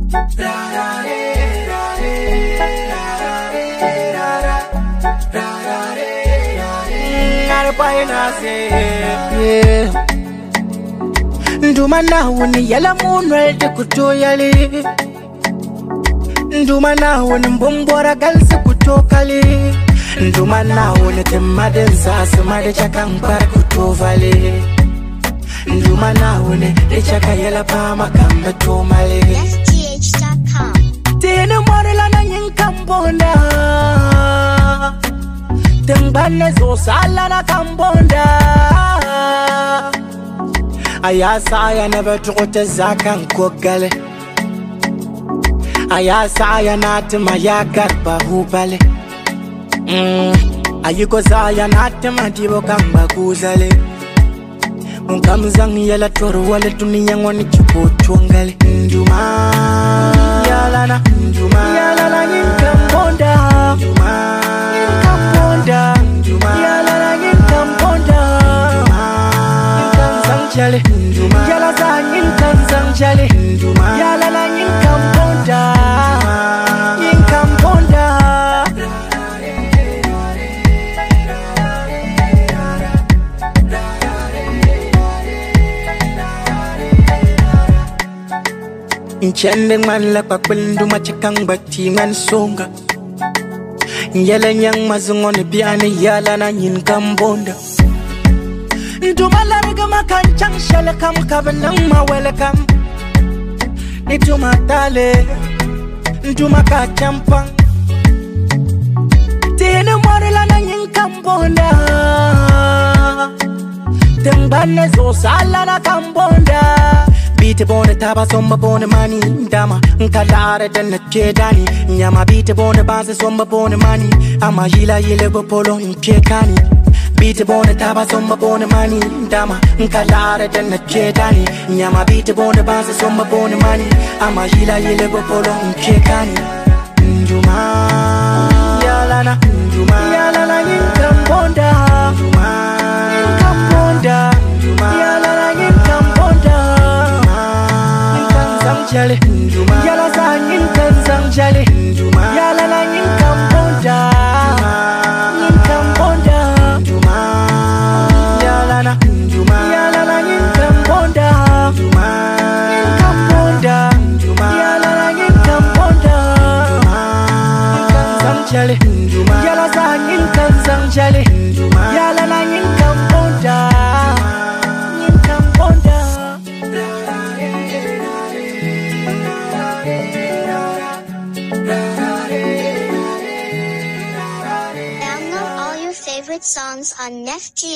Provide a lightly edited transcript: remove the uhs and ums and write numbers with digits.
Nduma na wuni yala munwel te kuto yali. Nduma na wuni mbumbora galsi kuto kali. Nduma na wuni te madenza sumade chaka mpara kuto vali. Nduma na wuni te chaka yala pama kamba to mali. FGH.com. Tene morela na nyinkambonda. Tembane zo sala na kambonda. Ayasa aya never trote zakan kokale. Ayasa aya natima ya garba hubale. Ayiko zaya natima dibo kamba kuzale. Munkamzang yala toro wale dunia ngoni chupo tuangale. Nduma yalana, nduma yalana yinkamponda. Nduma yinkamponda, nduma yalana yinkamponda. Jale, yala za yinkanzang jale, yala la yinkamponda, yinkamponda. Nchende man la kwa kwindu machikang bati man songa. Yala nyang mazungone biane yala na yinkamponda. Nduma la regama kanchang shale kam kabenang ma welcome. Nduma tale, nduma kachampang. Tene morela na yinkambonda. Tembane zo sala na kambonda. Bite bone taba somba bone mani dama nkalare dana chedani nyama bite bone base somba bone mani ama yila yile bopolo nchekani. Beat bone taba somba bone mani dama nkalare dana chedani nyama beat bone base somba bone mani ama yila yile bopolo nchekani. Nduma yalana, nduma yalana yinkambonda. Nduma yinkambonda, nduma yalana yinkambonda. Yinkanzang jale, nduma yala za yinkanzang jale, nduma yalana yinkambonda. Yinkambonda. Nduma yala la yinkambonda. Nduma yinkambonda. Nduma yala la yinkambonda. Yinkanzang jale, nduma yala za yinkanzang jale, nduma yala la yinkambonda. Yinkambonda. Download all your favorite songs on NefG.